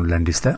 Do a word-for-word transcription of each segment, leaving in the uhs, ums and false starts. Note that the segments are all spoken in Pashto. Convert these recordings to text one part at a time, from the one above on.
خبرونو لنډیسته.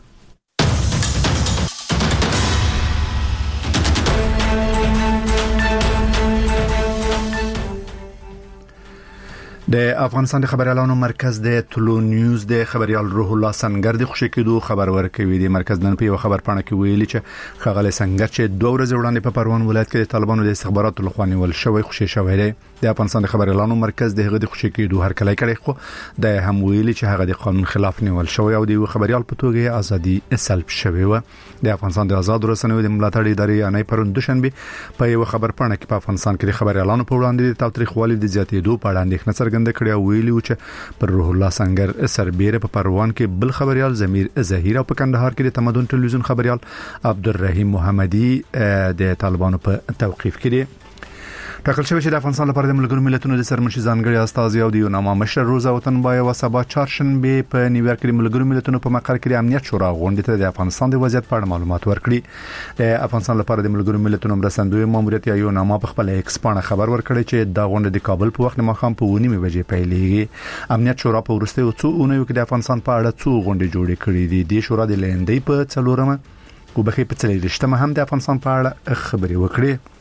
د افغانستان د خبريالانو مرکز د طلوع نیوز د خبريال روح الله سنگر د خوشی کېدو خبر ورکوي. د مرکز نن په یو خبر پاڼه کې ویلي چې خغل سنگر چې دوه ورځې وړاندې په پروان ولایت کې د طالبانو د استخباراتو لخوا نیول شوی خوشی شوی دی. د افغانستان د خبريالانو مرکز دغه د خوشی کېدو هر کله کړي خو د هم ویلي چې هغه د قانون خلاف نیول شوی او د خبريال په توګه ازادي سلب شوی و. د افغانستان د آزاد رسنیو د ملاتړ ادارې انای پرون دوشنبه په یو خبر پاڼه کې په افغانستان کې د خبريالانو په وړاندې د تاوتریخوالي د زیاتېدو په اړه اندېښنه څرګنده کړې او ویلي چې پر روح الله سنگر سربېره په پروان کې بل خبريال زمیر ظهیر او په کندهار کې د تمدن ټلویزیون خبريال عبدالرحیم محمدي د طالبانو په توقيف کې دي. ټاکل شوی چې د افغانستان لپاره د ملګرو ملتونو د سرمنشي ځانګړي استازي او د یوناما مشر روزا وطنبای او سبا چهارشنبه په نیویارک کې ملګرو ملتونو په مقر کې د امنیت شورا غونډې ته د افغانستان د وضعیت په اړه معلومات ورکړي. د افغانستان لپاره د ملګرو ملتونو مرستندوی ماموریت یا یوناما په خپل ایکس باندې خبر ورکړی چې د غونډې د کابل په وخت ماخام په ونیمه بجې پیلېږي. امنیت شورا په ورسته څو اونیو کې د افغانستان په اړه څو غونډې جوړې کړې دي. د شورا د لندې په څلورمه او بخې په څلورشتمه هم د افغانستان په اړه خبرې وکړي.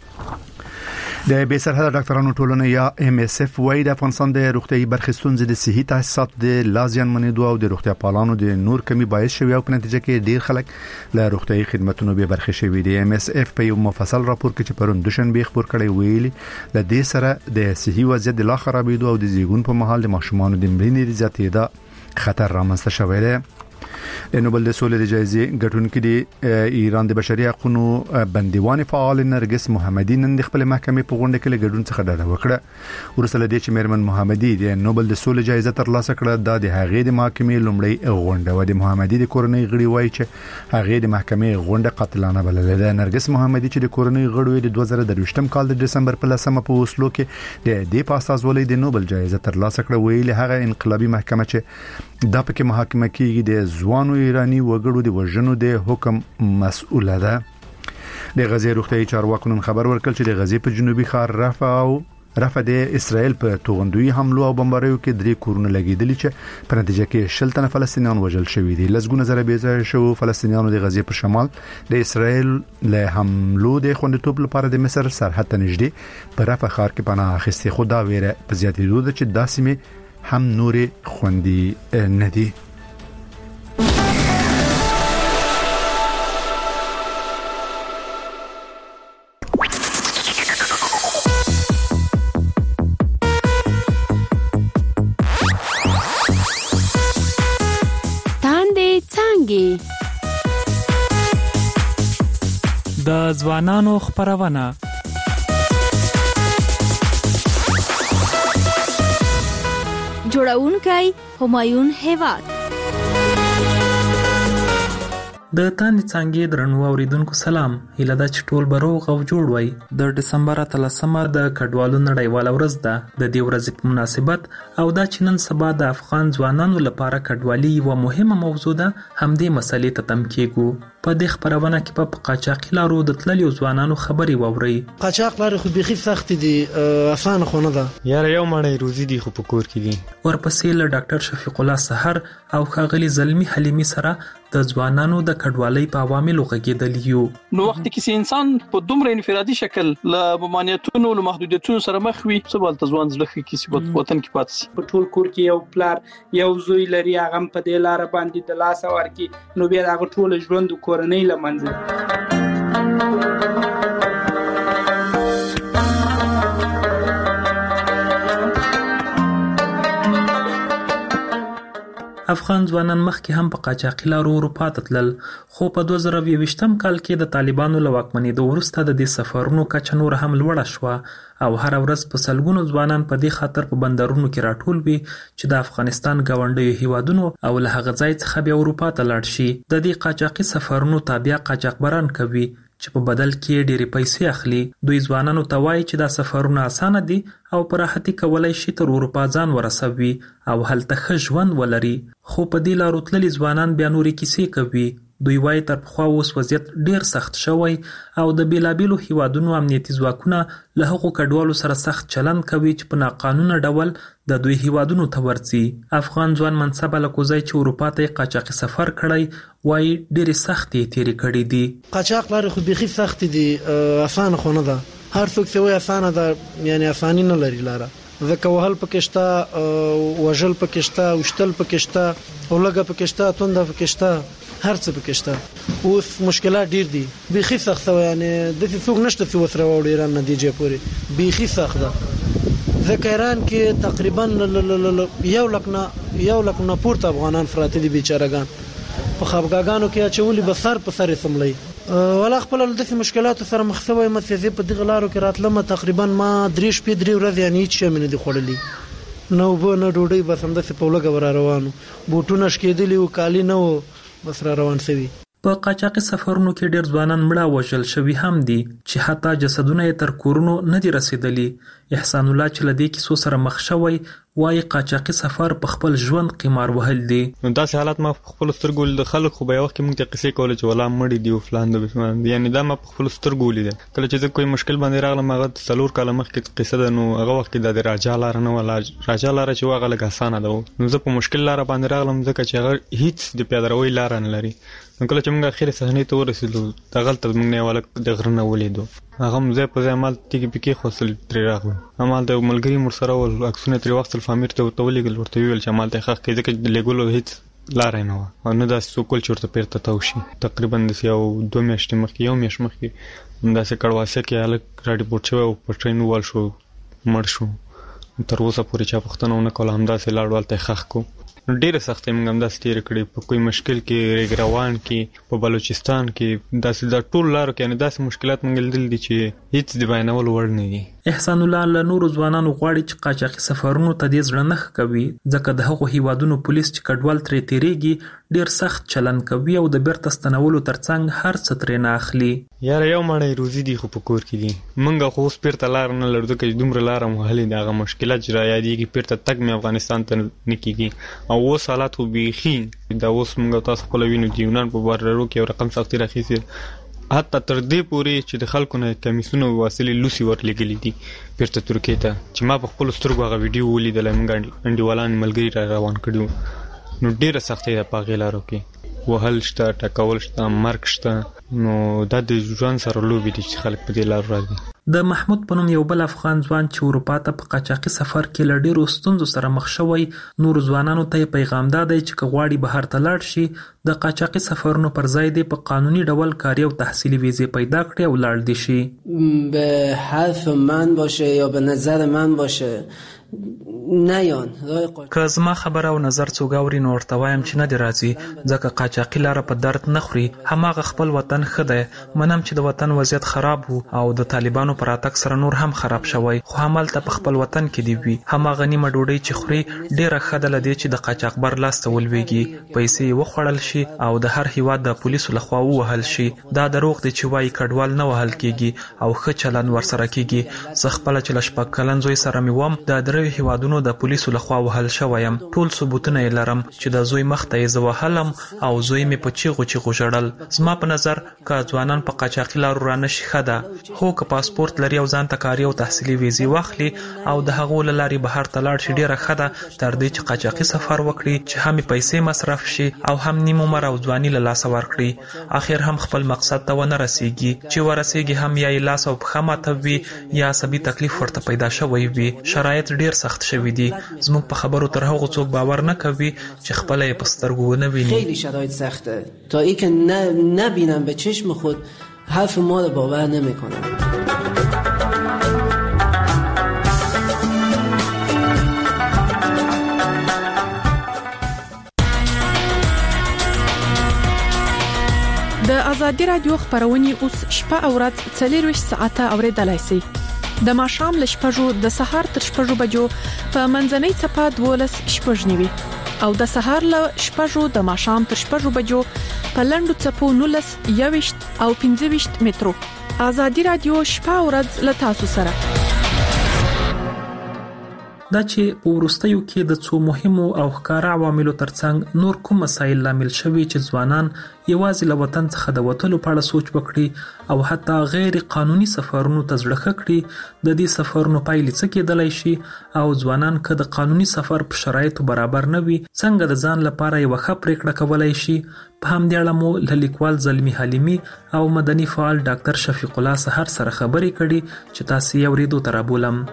د بې سرحده ډاکټرانو ټولنه یا ام اس اف وايي د افغانستان د روغتيایي برخې ستونزې د صحي تاسیسات د لازم منیدو او د روغتیا پالانو د نور کمی باعث شوی او په نتیجه کې ډیر خلک له روغتيایي خدماتو به برخې شوی دي. ام اس اف په یو مفصل راپور کې چې پرون دوشنبه خبر کړی ویلي د دې سره د صحي وضعیت د لا خرابېدو او د زیږون په مهال د ماشومانو د مړینې زیاتېدا خطر رامنځته شوی دی. د نوبل د سولې د جایزې ګټونکې د ایران د بشري حقوقو بندیوان فعال نرګس محمدي نن د خپل محکمې په غونډه کې له ګډون څخه ډډه وکړه. ورسره د دې چې میرمن محمدي د نوبل د سولې جایزه ترلاسه کړه د هغې د محکمې لومړی غونډه و. د محمدي د کورنۍ غړي وایي چې هغې د محکمې غونډه قاتلانه بللې ده. نرګس محمدي چې د کورنۍ غړو د دوه زره درویشتم کال د دسمبر په لسمه په اوسلو کې د دې په استازولۍ د نوبل جایزه ترلاسه کړه ویلي هغه انقلابي محکمه چې دا پکې محاکمه کیږي د ځوانو ایرانی وګړو د وژنو د حکم مسؤله ده. د غزې روغتيایي چارواکو نن خبر ورکړ چې د غزې په جنوبي ښار رفح او رفح د اسرائیل په توغندوی حملو او بمباریو کې درې کورونه لګیدلي چې په نتیجه کې شل تنه فلسطینیان وژل شوي دي. لسګونه زره بېځایه شو فلسطینیانو د غزې په شمال د اسرائیل له حملو د خوندیتوب لپاره د مصر سرحد ته نږدې په رفح ښار کې پناه اخیستي. خو دا ویره په زیاتېدو ده چې داسې هم نورې خوندي نه دي. د ځوانانو خبرونه جوړونکی همایون هیواد د تاندې څانګې درنو اوریدونکو سلام. هیله ده چې ټول به روغ او جوړ وای. د ډسمبر اتلسمه د کډوالو نړیواله ورځ ده. د دې ورځې په مناسبت او دا چې نن سبا د افغان ځوانانو لپاره کډوالي یوه مهمه موضوع ده همدې مسلې ته تم کېږو. په دې خبرونه کې په قاچاقي لارو د تللیو ځوانانو خبرې واورئ. قاچاق لارې خو بیخي سخت دي، اسانه خو نه ده. یاره یو مړی روزي دي خو په کور کې دي. ورپسې له ډاکټر شفیق الله سحر او ښاغلي زلمي حلیمي سره د ځوانانو د کډوالۍ په عواملو غږېدلي یو. نو وخت کې انسان په دومره انفرادي شکل له ممانعتونو او محدودیتونو سره مخ وي، څه بل ځوان ځلخي کې چې وطن کې پاتې شي. په ټول کور کې یو پلار یو زوی لري، هغه په دې لار باندې د لاس ورکی، نو بیا هغه ټول ژوند کورنۍ لمنځه. افغان ځوانان مخکې هم په قاچاقي لارو اروپا ته تلل، خو په دوه زره یوویشتم کال کې د طالبانو له واکمنېدو وروسته د دې سفرونو کچه نور هم لوړه شوه او هر ورځ په سلګونو ځوانان په دې خاطر په بندرونو کې راټول وي چې د افغانستان ګاونډیو هیوادونو او له هغه ځای څخه بیا اروپا ته لاړ شي. د دې قاچاقي سفرونو تابع قاچاقبران کوي چې په بدل کې ډېرې پیسې اخلي. دوی ځوانانو ته وایي چې دا سفرونه اسانه دي او په راحتي کولای شي تر اروپا ځان ورسوي او هلته ښه ژوند ولري. خو په دې لارو تللي ځوانان بیا نورې کیسې کوي. دوی وايي تر پخوا اوس وضعیت ډیر سخت شوی او د بیلابیلو هیوادونو امنیتي ځواکونه له هغو کډوالو سره سخت چلند کوي چې په ناقانونه ډول د دوی هیوادونو ته ورځي. افغان ځوان منصب الکوزی چې اروپا ته قاچاقي سفر کړی وايي ډېرې سختې تیرې کړې دي. قاچاق لارې خو بیخي سختې دي، اسانه خو نه ده. هر څوک چې وایي اسانه ده یعنی اساني نه لري لاره. ځکه وهل پکې شته، وژل پکې شته، وشتل پکې شته، اولګه پکې شته، تونده پکې شته، هر څه پکې شته. اوس مشکلات ډیر دي، بیخي سخت و. یعنی د څه څوک نشته چې وسره وړي ایران نتیجه پوري بیخي سخت ده. ځکه ایران کې تقریبا یو لک نه یو لک نه پورته افغانان فراته دي بیچارهګان په خبرګانو کې اچولي به سر په سر سملي. ولا خپل د مشکلاتو سره مخ شوی متفق په دغه لارو کې راتلم. تقریبا ما درې شپې درې ورځې یعنی هیڅ شي مې نه خوړلې، نو به نه ډوډۍ، بس هم د په لګه ور روانو، بوټونه شکېدلی او کالی نه و، بس را روان شوی. په قاچاقي سفرونو کې ډېر ځوانان مړه وژل شوي هم دي چې حتی جسدونه یې تر کورونو نه دي رسیدلي. احسان الله چې له دې کیسو سره مخ شوی وايي قاچاقي سفر په خپل ژوند قمار وهل دي. نو داسې حالات ما په خپل سترګو د خلک خو به یو وخت موږ ته قصې کولې چې ولا مړي دي او فلان دي، یعنی دا ما په خپل سترګو لیدل. کله چې زه کوم مشکل باندې راغلم هغه څلور کاله مخکې قصه ده، نو هغه وخت د راجا لار نه ولا راجا لار چې هغه لږ اسانه ده، نو زه په مشکل لار باندې راغلم ځکه چې هغه هیڅ د پیادروي لار نه لري. نو کله چې موږ اخر صحنې ته ورسېدو د غلط موږ نه ولا د غرنه ولیدو، هغه مزه په ځمال تیګي پکې خپل ترې راغلو. عمل د ملګری مر سره ول اکسونه تر وخت الفامیر ته وتولېګل ورته ویل چې عمل ته حق کې ځکه د لګولو هیڅ لار نه و او نه د سوکول چورته پیرته توشي. تقریبا د یو دوه میاشتې مخکې یو میاشت مخکې دا څه کړواسه کې الګ راډي پورت شو او په ټرین وال شو مړ شو. تر اوسه پورې چا پښتنه نه کوله، همدا سه لاړ ولته خخ کو. ډیره سختې موږ هم داسې تېرې کړې په کوم مشکل کې، ریګروان کې، په بلوچستان کې، داسې د ټول لارو کې، یعنې داسې مشکلات موږ لیدل دي چې هیڅ د بیانولو وړ نه دي. احسان الله له نورو ځوانانو غواړي چې قاچاقي سفرونو ته دې زړه نه ښه کوي، ځکه د هغو هیوادونو پولیس چې کډوال ترې تېرېږي ډېر سخت چلند کوي او د بیرته ستنولو ترڅنګ هر څه ترې نه اخلي. یاره یو مړی روزي دي خو په کور کې دي، موږ خو اوس بیرته لار نه لرو ځکه چې دومره لاره مو وهلې ده. هغه مشکلات چې را یادېږي بیرته تګ مې افغانستان ته نه کېږي او اوس حالات خو بیخي دا اوس موږ تاسو خپله وینو چې یونان په بارډرو کې یو رقم سختي راخیستې، حتی تر دې پورې چې د خلکو نه کمیسونه واصلې لوسي ورلېږلي دي بیرته ترکیې ته، چې ما په خپلو سترګو هغه ویډیو ولیدلی، موږ انډیوالان ملګري را روان کړي وو. نو ډېره سختۍ ده په هغې لارو کې، وهل شته، ټکول شته، مرګ شته. نو دا د ژوند سره لوبې دي چې خلک په دې لارو راځي. د محمود په نوم یو بل افغان ځوان چې اروپا ته په قاچاقي سفر کې له ډېرو ستونزو سره مخ شوی، نورو ځوانانو ته یې پیغام دا دی چې که غواړي بهر ته لاړ شي د قاچاقي سفرونو پر ځای دی په قانوني ډول کاري او تحصیلي ویزې پیدا کړي او لاړ دي شي. به حرف من باشه یا به نظر من باشه نیان که زما خبره او نظر څوک اوري نو ورته وایم چې نه دی راځي، ځکه قاچاقي لاره په درد نه خوري. هماغه خپل وطن ښه دی. منم چې د وطن وضعیت خراب وو او د طالبانو پر راتګ سره نور هم خراب شوی، خو همالته په خپل وطن کې دی وي. هماغه نیمه ډوډۍ چې خوري ډېره ښه ده له دې چې د قاچاقبر لاس ته ولویږي، پیسې یې وخوړل شي او د هر هیواد د پولیسو لخوا ووهل شي. دا دروغ دی چې وایي کډوال نه وهل کېږي او ښه چلند ورسره کېږي. زه خپله چې له شپږ کلن زوی سره مې وم د دریو هیوادونو د پولیسو لخوا وهل شویم. ټول ثبوتونه یې لرم چې د زوی مخ ته یې زه وهلم او زوی مې په چیغو چیغو ژړل. زما په نظر که ځوانان په قاچاقي لارو رانشي ښه ده، خو که پاسپورت لري او ځان ته کاري او تحصیلي ویزې واخلي او د هغو له لارې بهر ته لاړ شي ډېره ښه ده، تر دې چې قاچاقي سفر وکړي چې هم پیسې مصرف شي او هم نیم عمر او ځواني له لاسه ورکړي. آخر هم خپل مقصد ته ونه رسیږي، چې ورسیږي هم یا یې لاس او پښه ماته وي یا عصبي تکلیف ورته پیدا شوی وي. شرایط ډېر سخت شوي دي. زموږ په خبرو تر هغو څوک باور نه کوي چې خپله یې په سترګو ونه ویني. خیلی شرایط سخته تا ای که نبینم به چشم خود حرف ما رو باور نمیکنم. د ازادي رادیو خبرونه اوس شپه او ورځ څلور ساعته اوریدلای شئ. د ماښام له شپږو د سهار تر شپږو بجو په منځنۍ څپه دولس شپږ نیوي او د سهار له شپږو د ماښام تر شپږو بجو په لنډو څپو نولس یويشت او پنځه ویشت مترو. ازادي رادیو شپه او ورځ له تاسو سره. دا چې په وروستیو کې د څو مهمو او ښکاره عواملو ترڅنګ نور کوم مسایل لامل شوي چې ځوانان یوازې له وطن څخه د وتلو په اړه سوچ وکړي او حتی غیر قانوني سفرونو ته زړه کړي. د دې سفرونو پایلې څه کېدلی شي او ځوانان که د قانوني سفر په شرایطو برابر نه وي څنګه د ځان لپاره یوه ښه پریکړه کولی شي. په همدې اړه مو له لیکوال زلمي حلیمي او مدني فعال ډاکټر شفیق الله سحر سره خبرې کړي چې تاسو یې اورېدو ته رابولم.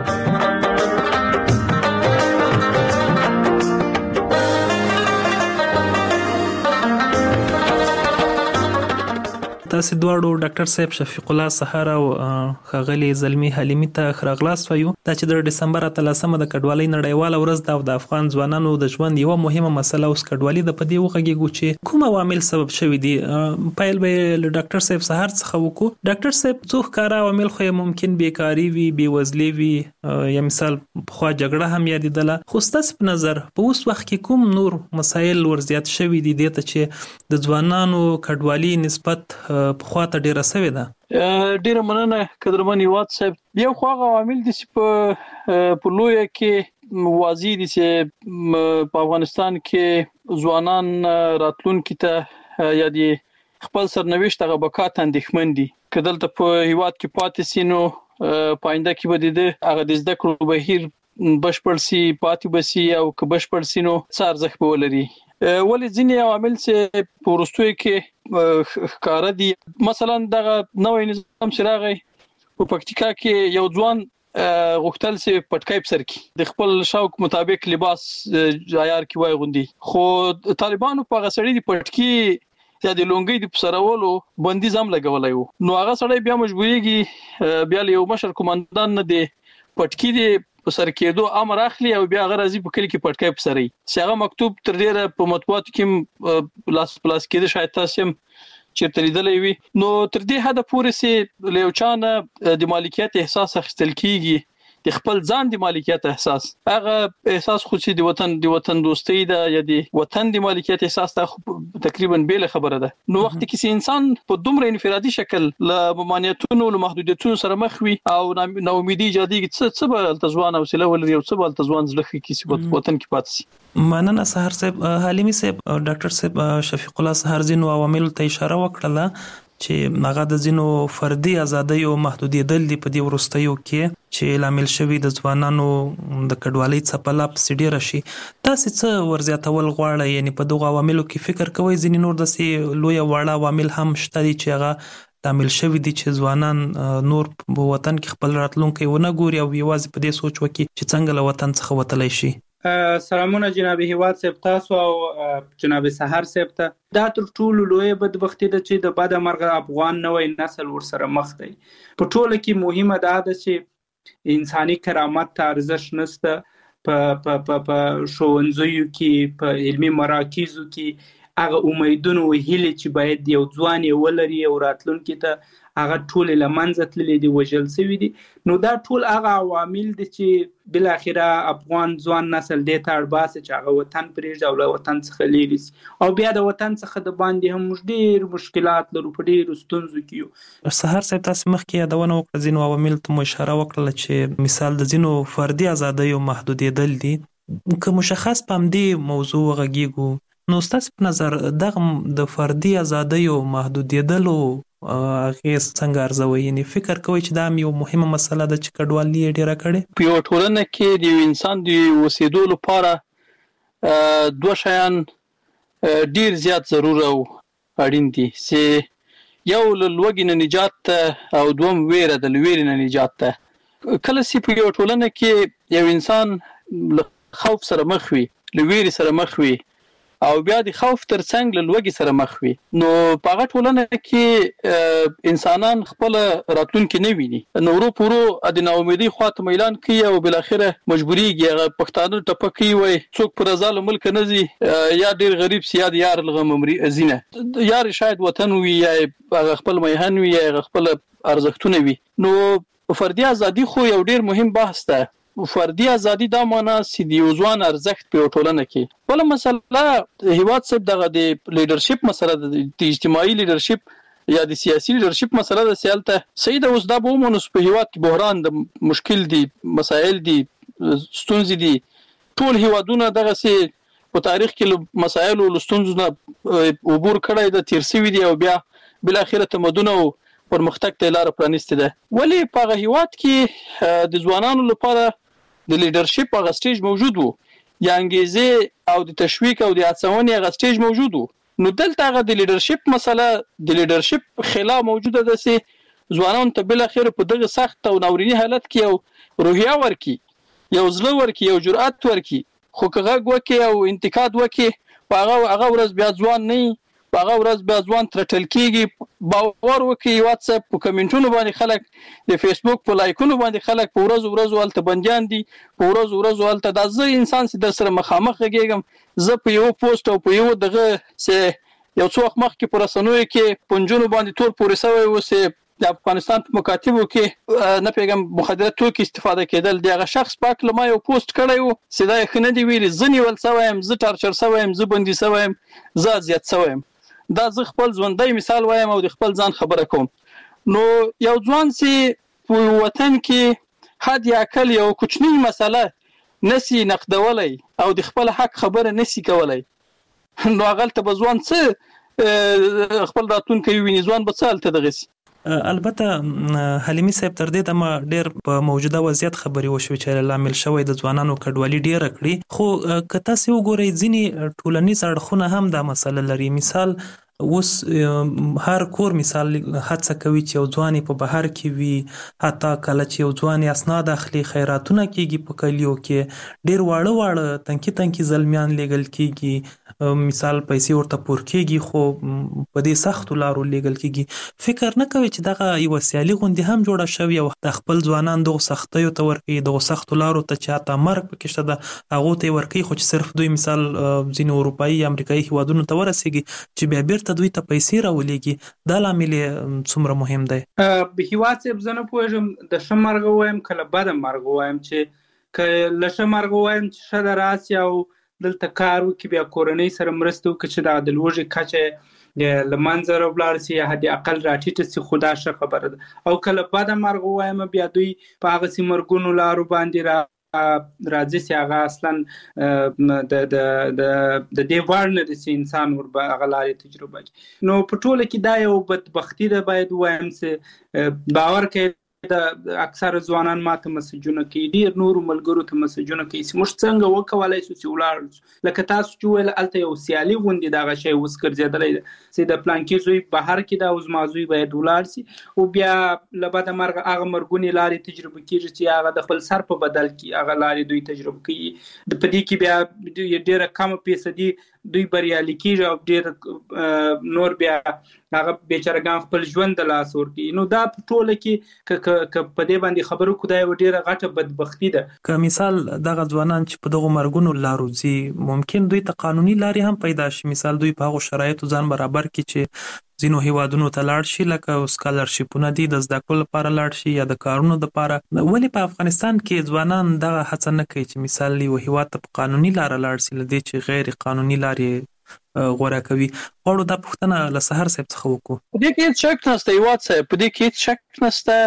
تاسو دواړو ډاکټر صاحب شفیق الله سحر او ښاغلي زلمي حلیمي ته ښه راغلاست وایو. دا چې د ډسمبر اتلسمه د کډوالۍ نړیواله ورځ ده او د افغان ځوانانو د ژوند یوه مهمه مسله اوس کډوالي ده، په دې وغږیږو چې کوم عوامل سبب شوي دي. پیل به یې له ډاکټر صاحب سحر څخه وکړو. ډاکټر صاحب څو ښکاره عوامل خو یې ممکن بیکاري وي، بېوزلي وي، یا مثال پخوا جګړه هم یادېدله، خو ستاسو په نظر په اوس وخت کې کوم نور مسایل ورزیات شوي دي دې ته چې د ځوانانو کډوالي نسبت پخوا ته ډیره سوې ده؟ ډیره مننه قدرمن هیواد صاحب. یو خو هغه عوامل دي چې په په لویه کې واضح دي چې په افغانستان کې ځوانان راتلونکي ته یا د خپل سرنوشت هغه بقا ته اندېښمن دي. که دلته په هیواد کې پاتې سي نو په آینده کې به د هغه د زده کړو بهیر بشپړ سي، پاتې به سي، او که بشپړ سي نو څه ارزښت به ولري. ولې ځینې عوامل چې په وروستیو کې ښکاره دي، مثلا دغه نوی نظام چې راغی په پکتیکا کې یو ځوان غوښتل چې پټکی په سر کړي، د خپل شوق مطابق لباس عیار کې واغوندي، خو طالبانو په هغه سړي د پټکی یا د لونګۍ د پسرولو بندیز هم لګولی و. نو هغه سړی بیا مجبوریږي بیا له یو مشر قومندان نه د پټکی د په سر کېدو امر اخلي او بیا هغه راځي په کلی کې پټکی په سري. چې هغه مکتوب تر ډیره په مطبوعاتو کې لاس پلاس کېده، شاید تاسو هم چیرته لیدلی وي. نو تر دې حده پورې چې له یو چا نه د مالکیت احساس اخیستل کېږي، د خپل ځان د مالکیت احساس، هغه احساس خو چې د وطن د وطن دوستۍ ده یا د وطن د مالکیت احساس ته تقریبا بیل خبره ده. نو وخت کې چې انسان په دومره انفرادي شکل له ممانعتونو له محدودیتونو سره مخ وي او ناامیدي ایجادېږي، څه څه به هلته ځوان حوصله ولري او څه به هلته ځوان زړه ښه کړي چې وطن کې پاتې شي. مننه سحر صاحب. حلیمي صاحب، ډاکټر صاحب شفیق الله سحر ځینو عواملو ته اشاره وکړله چې هغه د ځینو فردي ازادیو محدودېدل دي په دې وروستیو کې چې لامل شوي د ځوانانو د کډوالۍ څپه لا پسې ډېره شي. تاسې څه ورزیاتول غواړئ؟ یعنې په دغو عواملو کې فکر کوئ ځینې نور داسې لویه واړه عوامل هم شته دي چې هغه لامل شوي دي چې ځوانان نور په وطن کې خپل راتلونکی ونه ګوري او یوازې په دې سوچ وکړي چې څنګه له وطن څخه وتلی شي؟ سلامونه جناب هیواد صاحب تاسو او جناب سحر صاحب ته. دا تر ټولو لویه بدبختي ده چې د بده مرغه افغان نوی نسل ورسره مخ دی. په ټوله کې مهمه دا ده چې انساني کرامت ته ارزښت نشته. په په ښوونځیو کې، په علمي مراکزو کې هغه امیدونه او هیلې چې باید یو ځوان یې ولري او راتلونکي ته هغه ټول له منځه تللي دي، وژل شوي دي. نو دا ټول هغه عوامل دي چې بالاخره افغان ځوان نسل دې ته اړ باسي چې هغه وطن پرېږدي او له وطن څخه لیرې شي، او بیا د وطن څخه د باندې هم موږ ډېر مشکلات لرو، په ډېرو ستونزو کې یو. سحر صاحب، تاسو مخکې یادونه وکړه ځینو عواملو ته مو اشاره وکړله چې مثال د ځینو فردي ازادیو محدودېدل دي. که مشخص په همدې موضوع وغږیږو، نو ستاسو په نظر دغه د فردي ازادیو محدودېدلو اغېز څنګه ارزوئ؟ یعنې فکر کوئ چې دا هم یو مهمه مسله ده چې کډوالي یې ډېره کړې؟ په یوه ټولنه کې د یو انسان د اوسېدو لپاره دوه شیان ډېر زیات ضرور او اړین دي، چې یو له لوږې نه نجات ته او دوم ویره ده له ویرې نه نجات ته. کله چې په یوه ټولنه کې یو انسان له خوف سره مخ وي، له ویرې سره مخ وي، او بیا د خوف ترڅنګ له لوږې سره مخ وي، نو په هغه ټولنه کې انسانان خپل راتلونکي نه ویني، نو ورو په ورو د ناامیدۍ خواته میلان کوي او بالاخره مجبوریږي. هغه پښتانه ټپه کوي وایي څوک په رضا له ملکه نه ځي، یا ډېر غریب سي یا د یار له غمه مري ځینه. یار شاید وطن وي، یا هغه خپل میهن وي، یا هغه خپل ارزښتونه وي. نو فردي ازادي خو یو ډېر مهم بحث ده. فردي ازادي دا معنا چې د یو ځوان ارزښت په ټولنه کې. بله مسله هیواد صاحب دغه د لیډرشپ مسله ده، د اجتماعي لیډرشپ یا د سیاسي لیډرشپ مسله ده. سیالته صحیح ده، اوس دا به ومنو په هیواد کې بحران د مشکل دي، مسایل دي، ستونزې دي ټول هیوادونه دغه سي په تاریخ کې مسایل او ستونزو نه عبور کړی د تیر سوي دي او بیا بل اخره تمدن او پرمختګ ته لار پرانیسته ده. ولی په هیواد کې د ځوانانو لپاره د لیډرشپ هغه سټیج موجود وو یا انګیزه او د تشویق او د هڅونې هغه سټیج موجود وو. نو دلته هغه د لیډرشپ مسله د لیډرشپ خلا موجوده ده چې ځوانانو ته بل اخره په دغه سخت او ناورینی حالت کې یو روحیه ورکی یو زړه ورکی یو جرأت ورکی خو کغه وکي او انتقاد وکي هغه هغه ورځ بیا ځوان نه هغه ورځ بیا ځوان ترټل کیږي باور وکي واتس اپ په کمنټونو باندې خلک د فیسبوک په لایکونو باندې خلک په ورځ ورځ ولته بنديان دي په ورځ ورځ ولته د ځای انسان سي د سره مخامخ غږیږم زه په یو پوسټ او په یو دغه سه یو څو وخت مخکې پر رسنوي کې پنځونو باندې تور پورې سوی وسه د افغانستان په مکاتبو کې نه پیغام مخدرات توکي استفاده کېدل دغه شخص پاک لمه یو پوسټ کړی وو سیدا خنه دی ویلي ځنی ول سوایم ز ټارچر سوایم ز بندي سوایم ز زیات سوایم دا ز خپل ژوندۍ مثال وایم او د خپل ځان خبره کوم. نو یو ځوان سي په وطن کې حد یا کل یو کوچنی مسله نسی نقدولای او د خپل حق خبره نسی کولای نو غلطه بزوان څه خپل راتون کوي ویني ځوان به څه دغه البته حلیمي صاحب تر دې دمه ډېر په موجوده وضعیت خبري وشو چې لامل شوی د ځوانانو کډوالي ډېر کړی خو که تاسو وګورئ ځینی ټولنیز اړخونه هم دا مسله لري. مثال اوس هر کور مثال هڅه کوي چې یو ځوان په بهر کې وي حتی کله چې یو ځوان اسناد اخلي خیراتونه کیږي په کلیو کې ډېر واړه واړه تنکي تنکي زلمیان لیږل کیږي مثال پیسې ورته پور کیږي خو په دې سخت لارو لیږل کیږي. فکر نه کوي چې دغه یو سیالي غوندي هم جوړه شوی او د خپل ځوانان دغه سختیو ته ورکي دغه سخت لارو ته چاته مرګ پکښته ده هغه ته ورکي خو چې صرف دوی مثال ځینې اروپایي امریکایي هیوادونو ته ورسیږي چې بیا بیرته دوی ته پیسې راولېږي دا لامل څومره مهم دی. به هیواد صاحب زه نه پوهېږم د ښه مرګ وایم که له بده مرګ وایم چې که له ښه مرګ وایم چې ښه ده راسي او دلته کار وکړي بیا کورنۍ سره مرسته وکړي چې د لوږې کچه له منځه راولاړ شي یا حد اقل راټیټه شي خو دا ښه خبره ده. او که له بده مرګ وایم بیا دوی په هغسې مرګونو لارو باندې را راځي چې هغه اصلا د د د دې وړ نه دي چې انسان ور به هغه لارې تجربه کړي. نو په ټوله کې دا یو بدبختي ده باید ووایم چې باور کوي د اکثر ځوانان ماته مسجونه کوي ډېر نورو ملګرو ته مسجونه کوي چې موږ څنګه وکولای شو چې ولاړ لکه تاسو چې ویل هلته یو سیالي غوندې دغه شی اوس ګرځېدلی ده چې د پلانکي زوی بهر کې ده او زما زوی باید ولاړ شي او بیا له بده مرګه هغه مرګونې لارې تجربه کېږي چې هغه د خپل سر په بدل کې هغه لارې دوی تجربه کوي په دې کې بیا ډېره کمه فیصدي دوی بریالي کېږي او ډېر نور بیا هغه بیچارهګان خپل ژوند د لاس ورکوي. نو دا په ټوله کې که په دې باندې خبرو کو دا یو ډېره غټه بدبختي ده. که مثال دغه ځوانان چې په دغو مرګونو لارو ځي ممکن دوی ته قانوني لارې هم پیدا شي مثال دوی په هغو شرایطو ځان برابر کړي چې ځینو هیوادونو ته لاړ شي لکه سکالرشیپونه دي د زده کړو لپاره لاړ شي یا د کارونو لپاره. ولې په افغانستان کې ځوانان دغه هڅه نه کوي چې مثال یو هیواد ته په قانوني لاره لاړ شي له دې چې غیر قانوني لارې غوره کوي؟ غواړو دا پوښتنه له سحر صاحب څخه وکړو. په دې کې هیڅ شک نشته هیواد صاحب په دې کې هیڅ شک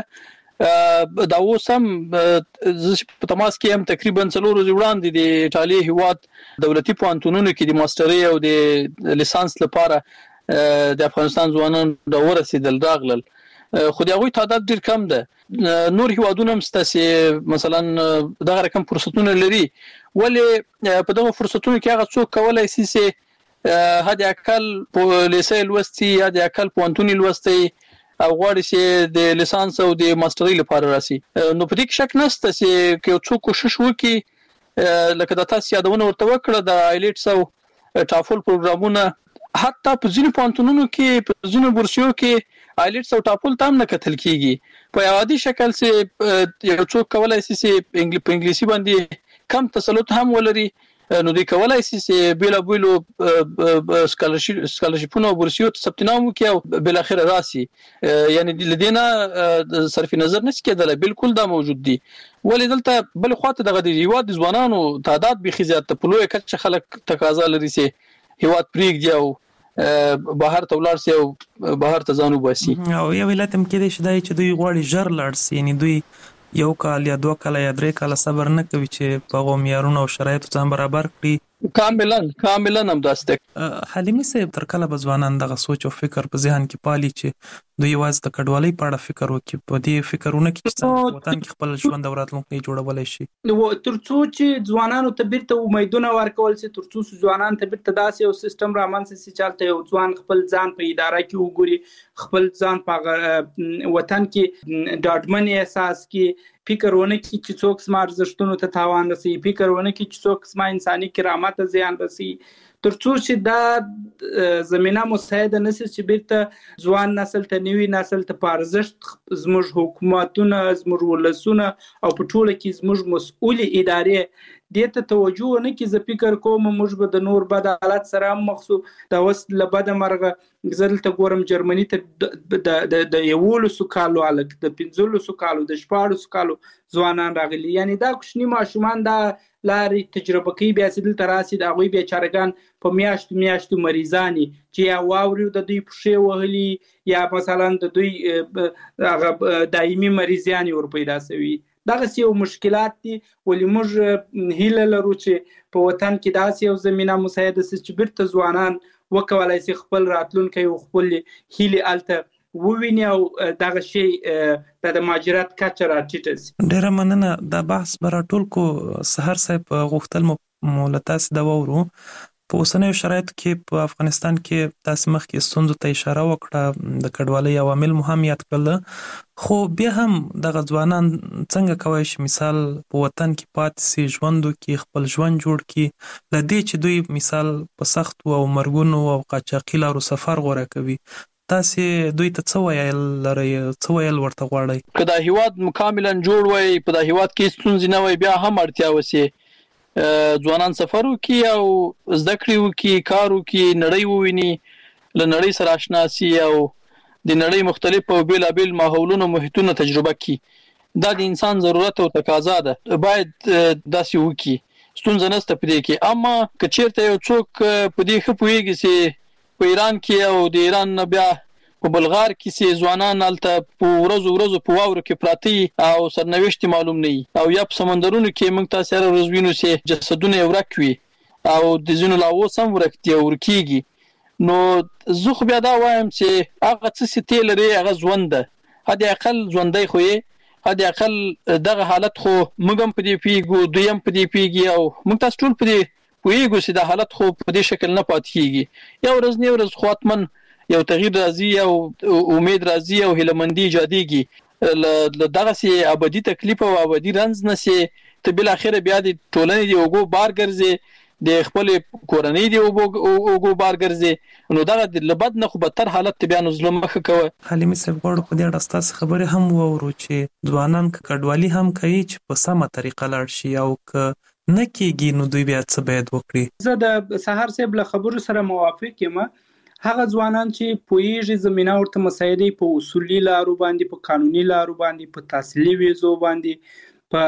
نشته دا اوس هم په تماس کې هم تقریبا څلور ورځې وړاندې د ایټالیا هیواد دولتي پوهنتونونو کې د ماسترۍ او د لیسانس لپاره د افغانستان ځوانان د ورسېدل راغلل خو د هغوی تعداد ډېر کم ده. نور هیوادونه هم شته چې مثلا دغه رقم فرصتونه لري ولې په دغه فرصتونو کې هغه څوک کولی شي چې حد اقل په لیسې لوستي یا د اقل پوهنتون لوستي او غواړي چې د لیسانس او د ماسترۍ لپاره راسي. نو په دې کې شک نشته چې که یو څوک کوشش وکړي لکه د تاسو یادونه ورته وکړه د آیلټس او ټافل پروګرامونه حتی په ځینو پوهنتونونو کې په ځینو بورسیو کې آیلټس او ټافل ته هم نه کتل کیږي په عادي شکل چې یو څوک کولای شي چې په انګلیسي باندې کم تسلط هم ولري نو دوی کولای شي چې بیل بیل سکالرشیپونه او بورسیو ته ثبت نام وکړي او بل اخر راسي یعنی د لدینا صرف نظر نشي کېدل بالکل دا موجود دي. ولې دلته بل خواته دغه د هیواد ځوانانو تعداد به خزيات په لوی کچ خلک تقاضا لري چې هیواد پریږدي او بهر ته ولاړ سي او بهر ته ځان وباسي او یو ولایت هم کې دي چې دوی غواړي ژر لاړ سي یعنی دوی یو کال یا دوه کال یا درې کال صبر نه کوي چې په هغو معیارونو او شرایطو ځان برابر کړي. کاملا کاملا همداسته. حلیمي صاحب تر کله به ځوانان دغه سوچ او فکر په ذهن کې پالي چې دوی یوازې د کډوالۍ په اړه فکر وکړي، په دې فکرونه کې چې څنګه وطن کې خپل ژوند او راتلونکی جوړولی شي؟ تر څو چې ځوانانو ته بیرته امیدونه ورکول شي، تر څو ځوانان ته بیرته داسې یو سیستم رامنځته شي چې هلته یو ځوان خپل ځان په اداره کې وګوري، خپل ځان په وطن کې ډاډمن احساس کړي، فکر ونه کړي چې څوک زما ارزښتونو ته تاوان رسوي، فکر ونه کړي چې څوک زما انساني کرامت ته زیان رسوي. تر څو چې دا زمینه مساعده نشي چې بیرته ځوان نسل ته نوی نسل ته په ارزښت زموږ حکومتونه، زموږ ولسونه او په ټوله کې زموږ مسؤلې ادارې دې ته توجه ونه کړي. زه فکر کوم موږ به د نور بد حالت سره هم مخ شو. دا اوس له بده مرغه زه دلته ګورم جرمني ته د یولسو کالو هلک، د پنځلسو کالو، د شپاړسو کالو ځوانان راغلي. یعنې دا کوچني ماشومان دا لارې تجربه کوي، بیا چې دلته راسي د هغوی بیچارهګان په میاشتو میاشتو مریضان چې یا واوري د دوی پښې وهلي یا مثلا د دوی هغه دایمي مریضیان ور پیدا شوي. دغسې یو مشکلات دي. ولې موږ هیله لرو چې په وطن کې داسې یو زمینه مساعده شي چې بیرته ځوانان وکولی شي خپل راتلونکی او خپل هیلې هلته وویني او دغه شی د مهاجرت کچه راټیټه شي. ډېره مننه. دا بحث به راټول کو. سحر صاحب غوښتل مو له تاسې دا واورو، په اوسنیو شرایطو کې په افغانستان کې تاسې مخکې ستونزو ته اشاره وکړه، د کډوالۍ عوامل مو هم یاد کړل، خو بیا هم دغه ځوانان څنګه کولی شي مثال په وطن کې پاتې سي، ژوند وکړي، خپل ژوند جوړ کړي، له دې چې دوی مثال په سختو او مرګونو او قاچاقي لارو سفر غوره کوي؟ تاسې دوی ته څه ویل لرئ، څه ویل ورته غواړئ؟ که دا هیواد کاملا جوړ وای، په دا هیواد کې ستونزې نه وای، بیا هم اړتیا وسي ځوانان سفر وکړي او زده کړې وکړي، کار وکړي، نړۍ وویني، له نړۍ سره اشنا سي او د نړۍ مختلف او بېلابېل ماحولونو محیطونه تجربه کړي. دا د انسان ضرورت او تقاضا ده، باید داسې وکړي، ستونزه نشته په دې کې. اما که چېرته یو څوک په دې ښه پوهېږي چې په ایران کې او د ایران نه بیا په بلغار کې چې ځوانان هلته په ورځو ورځو په واورو کې پراته او سرنوشت معلوم نه وي، او یا په سمندرونو کې موږ تاسې هره ورځ وینو چې جسدونه یې ورک وي او د ځینو لا اوس هم ورک دي او ورکېږي. نو زه خو بیا دا وایم چې هغه څه چې تی لري هغه ژوند ده، حد اقل ژوندی خو یې، حد اقل دغه حالت خو موږ هم په دې پوهېږو، دوی هم په دې پوهېږي او موږ تاسو ټول په دې پوهېږو چې دا حالت خو په دې شکل نه پاتې کېږي. یو ورځ نه یو ورځ خو حتمن یو تغییر راځي او امید راځي او هیلهمندي ایجادېږي. له دغسې ابدي تکلیف او ابدي رنځ نه چې ته بالاخره بیا د ټولنې د اوږو بار ګرځې، د خپلې کورنۍ د اوږو بار ګرځې، نو دغه له بد نه خو بدتر حالت ته بیا نو زړه مخه کوه. حلیمي صاحب غواړو په دې اړه ستاسې خبرې هم واورو چې ځوانان که کډوالي هم کوي چې په سمه طریقه لاړ شي، او که نه کېږي نو دوی بیا څه باید وکړي؟ زه د سحر صاحب له خبرو سره موافق یم. هغه ځوانان چې پوهېږي زمینه ورته مساعدې په اصولي لارو باندې، په قانوني لارو باندې، په تحصیلي ویزو باندې، په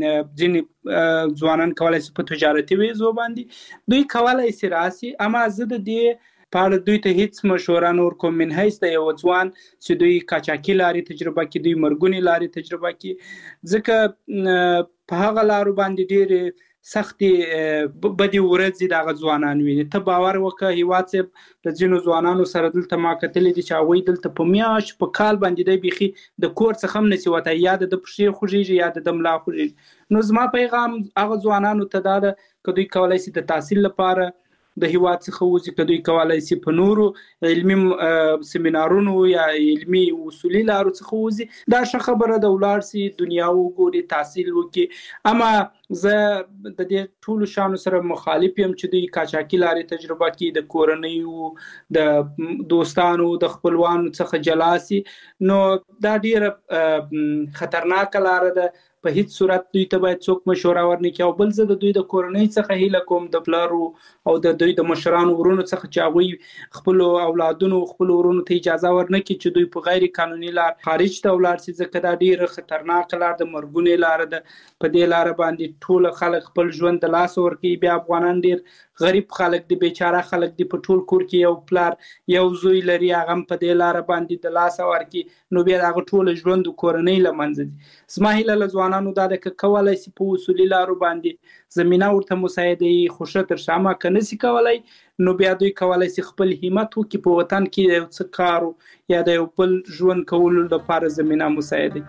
ځینې ځوانان کولی شي په تجارتي ویزو باندې دوی کولی شي راسي. اما زه د دې په اړه دوی ته هیڅ مشوره نه ورکوم من حیث د یو ځوان چې دوی قاچاقي لارې تجربه کړي، دوی مرګونې لارې تجربه کړي، ځکه په هغه لارو باندې ډېرې سختې بدې ورځې دغه ځوانان ویني. ته باور وکړه هیواد صاحب د ځینو ځوانانو سره دلته ما کتلي دي چې هغوی دلته په میاشت په کال باندې دی بیخي د کور څخه هم نشي وتی، یا د پښې خوږېږي یا د ملا خوږېږي. نو زما پیغام هغه ځوانانو ته دا ده که دوی کولی شي د تحصیل لپاره د هیواد څخه وځي، که دوی کولی شي په نورو علمي سیمینارونو یا علمي اصولي لارو څخه وځي، دا ښه خبره ده، ولاړ شي، دنیا وګوري، تحصیل وکړي. اما زه د دې ټولو شیانو سره مخالف یم چې دوی قاچاقي لارې تجربه کړي، د کورنیو، د دوستانو، د خپلوانو څخه جلا شي. نو دا ډېره خطرناکه لاره ده. په هیڅ صورت دوی ته باید څوک مشوره ورنه کړي. او بل زه د دوی د کورنۍ څخه هیله کوم، د پلارو او د دوی د مشرانو ورونو څخه چې هغوی خپلو اولادونو خپلو ورونو ته اجازه ورنه کړي چې دوی په غیر قانوني لار خارج ته ولاړ شي، ځکه دا ډېره خطرناکه لار ده، مرګونې لاره ده. په دې لاره باندې ټول خلک خپل ژوند د لاسه ورکوي. بیا افغانان ډېر غریب خلک دي بیچاره خلک دي په ټول کور کې یو پلار یو زوی لري هغه په دې لار باندې د لاس ورکی نو بیا هغه ټول ژوند کورنۍ لمنځي زما هیله لزوانانو دا د کولای سي په اصولي لارو باندې زمينه ورته مساعده خوشته تر شامه کنه سي کولای نو بیا دوی کولای سي خپل همت وکي په وطن کې یو څه کارو یا د یو بل ژوند کولو لپاره زمينه مساعده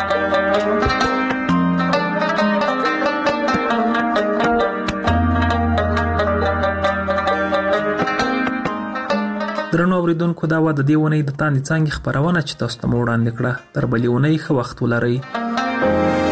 درنو اوریدونکو دا و د دې ونې د تاندې څنګه خبرونه چې تاسو ته وړاندې کړه تر بلې ونې خو وخت ولرئ